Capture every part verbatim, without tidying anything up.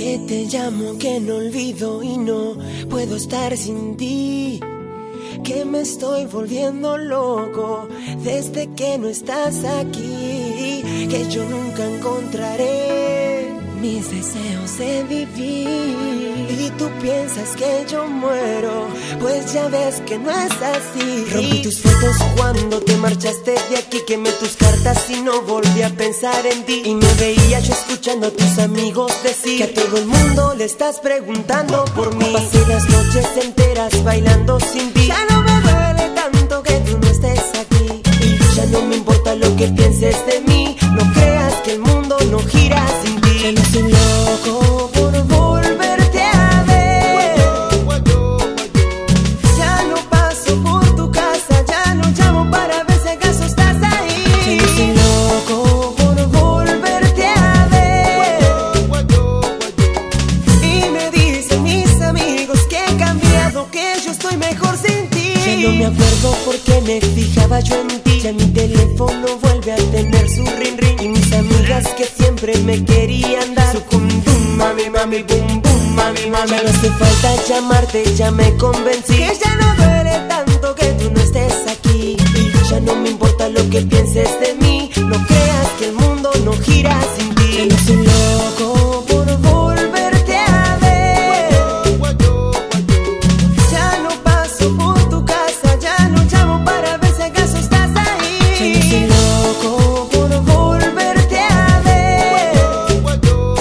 Que te llamo, que no olvido y no puedo estar sin ti. Que me estoy volviendo loco desde que no estás aquí. Que yo nunca encontraré mis deseos de vivir. Y tú piensas que yo muero, pues ya ves que no es así. Rompí tus fotos cuando te marchaste de aquí. Quemé tus cartas y no volví a pensar en ti. Y me veía yo escuchando a tus amigos decir que a todo el mundo le estás preguntando por mí. Pasé las noches enteras bailando sin ti. Ya no me duele tanto que tú no estés aquí. Y ya no me importa lo que pienses de mí. No creas que el mundo no gira sin ti. Ya no soy loco por volverte a ver. Ya no paso por tu casa, ya no llamo para ver si acaso estás ahí. Ya no soy loco por volverte a ver. Y me dicen mis amigos que he cambiado, que yo estoy mejor sin ti. Ya no me acuerdo por qué me fijaba yo en ti. Ya mi teléfono vuelve a tener su ring ring. Y mis amigas que siempre me querían dar su cum bum, mami, mami, bum, bum, mami, mami. Ya no hace falta llamarte, ya me convencí que ya no duele tanto que tú no estés aquí. Y ya no me importa lo que pienses de mí. No creas que el mundo no gira sin ti. Ya no soy loco por volverte a ver. Ya no paso por tu casa, ya no llamo para ver si acaso estás ahí. Ya no soy loco por volverte a ver.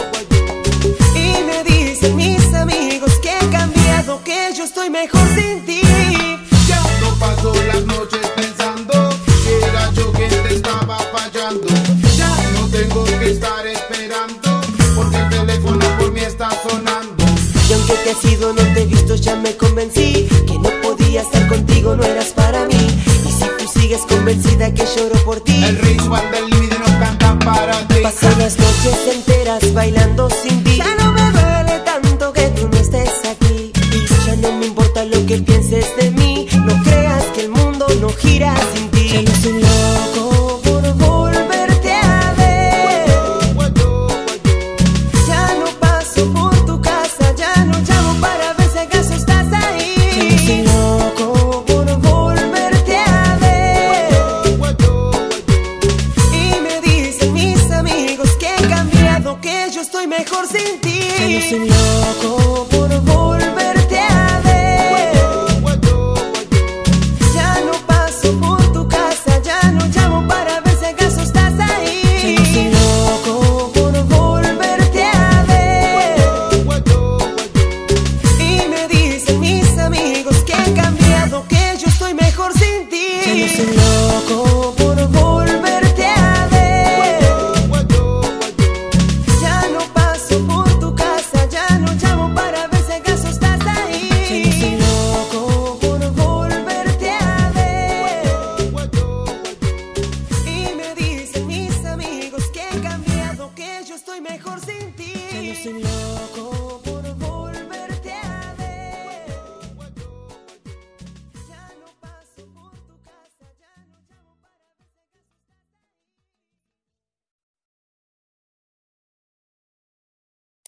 Y me dicen mis amigos que he cambiado, que yo estoy mejor sin ti. Ya no paso las noches pensando que era yo quien te estaba fallando. Ya no tengo que estar esperando porque el teléfono por mí está sonando. Y aunque te has ido, no te he visto, ya me convencí que no podía estar contigo, no eras para mí. Y si tú sigues convencida que lloro por ti, El rey Juan del límite no canta para ti. pasé las noches enteras bailando sin ti. Ya no me duele tanto que tú no estés aquí. Y ya no me importa lo que pienses de mí. No creas que el mundo no gira sin ti. Ya no soy loco por volverte a ver. Ya no paso por tu casa, ya no llamo para ver si acaso estás ahí. Ya no soy loco por volverte a ver. Y me dicen mis amigos que he cambiado, que yo estoy mejor sin ti. Ya no soy loco